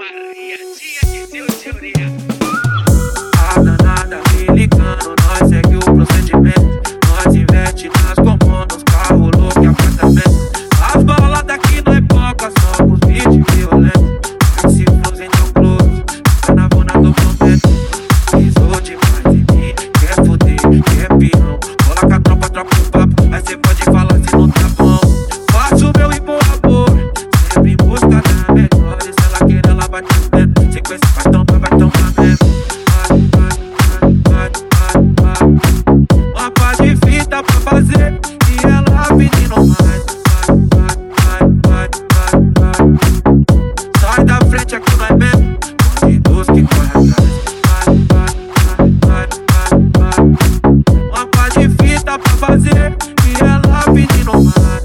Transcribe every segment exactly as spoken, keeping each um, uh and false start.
Maria, tinha que ser o teoria. A danada me ligando, nós segue o procedimento. Nós investe nas comandos, carro louco e apartamento. As balas daqui não é pouca, só os beats violentos. Esse flows então close, tá na vona do prometo. Pisou demais em mim, quer foder, quer peão. Cola com a tropa, troca um papo, aí cê pode falar se não tá bom. Faço meu e boa amor, sempre em busca da melhor. E se ela querer, ela vai ter dentro. Sequência vai tomar, vai tomar mesmo. Uma paz de fita pra fazer e ela pedindo mais. Vai, vai, vai, vai, vai. Sai da frente, aqui não é mesmo. Bandidos que corre atrás. Vai, vai, vai, vai, vai. Uma paz de fita pra fazer e ela pedindo mais.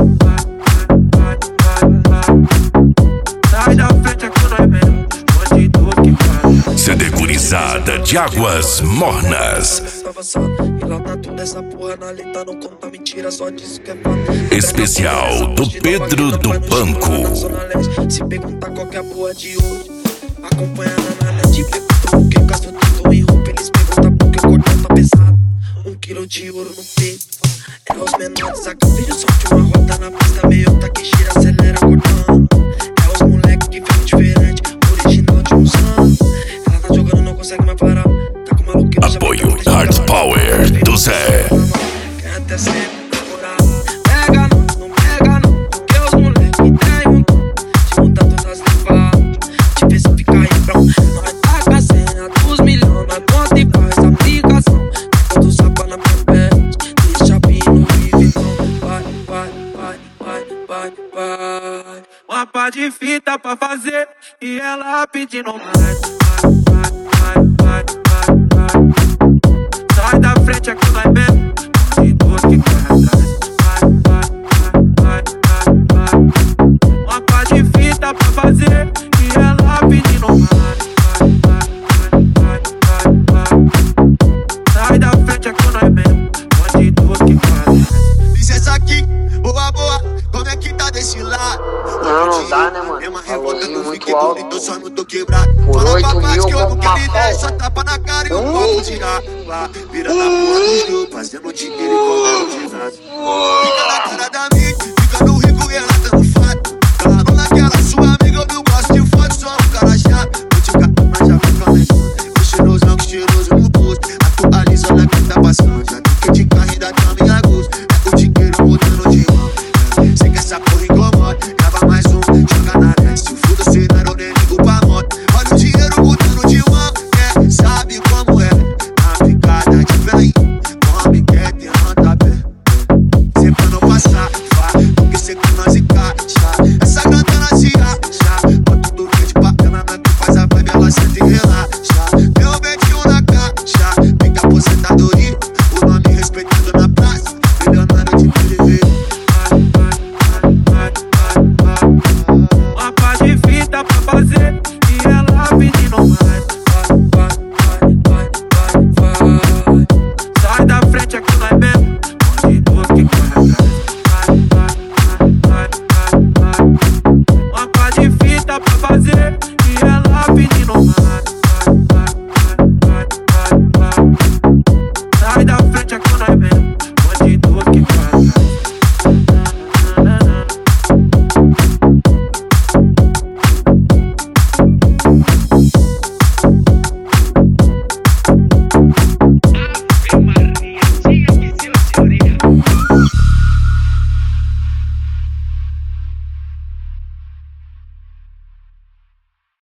Vai, vai, vai, vai. Sai da frente, aqui não é mesmo. Bandidos que corre atrás. C D Gurizada de Águas Mornas. E lá tá tudo essa porra na letra, não conta mentira, só diz que é fato. Especial do Pedro do Banco. Se perguntar qual que é a porra de hoje, acompanha na net. Perguntam por que eu gasto tanto em roupa, eles perguntam por que o cordão tá pesado. Um quilo de ouro no peito, é os menores. Acabei de soltar uma roda na pista, meio tá que gira, acelera cortando. É os moleque que vem diferente, original de uns anos. Ela tá jogando, não consegue mais parar. Apoio Hard Power do Zé. Quer até sempre namorar. Pega não, não pega não, porque os moleques têm um dom de mudar todas as levadas, de ver se fica aí pronto. Nós taca a senha dos milhões, nós conta e faz a aplicação. Quando o sapa na pepete, deixa pino e vitão. Vai, vai, vai, vai, vai, vai. Uma pá de fita pra fazer e ela pedindo mais. Vai, vai, vai, vai, vai. Sai da frente, aqui não é mesmo. Bandidos que corre atrás. Vai, vai, vai, vai, vai. Uma pá de fita pra fazer e ela pedindo mais. Vai, vai, vai, vai, vai. Sai da frente, aqui não é mesmo. Bandidos que corre atrás. Licença aqui, boa, boa, como é que tá desse lado? Não, não dá, né, mano? É uma revolta, Valorzinho não muito fiquei alto. bonito, só não tô quebrado. Por Fala oito com a paz mil, que eu não vamos quero pra ideia, pau. só tapa na cara e um Hum. copo de água. Vira na porra dos dois, fazendo dinheiro e comendo desastre. Fica na cara da mídia, fica no rico e ela tá no fato. Falaram naquela sua amiga, eu não gosto de foto, só um cara chato. Vou te catar, mas já fica mais. O cheirosão que cheiroso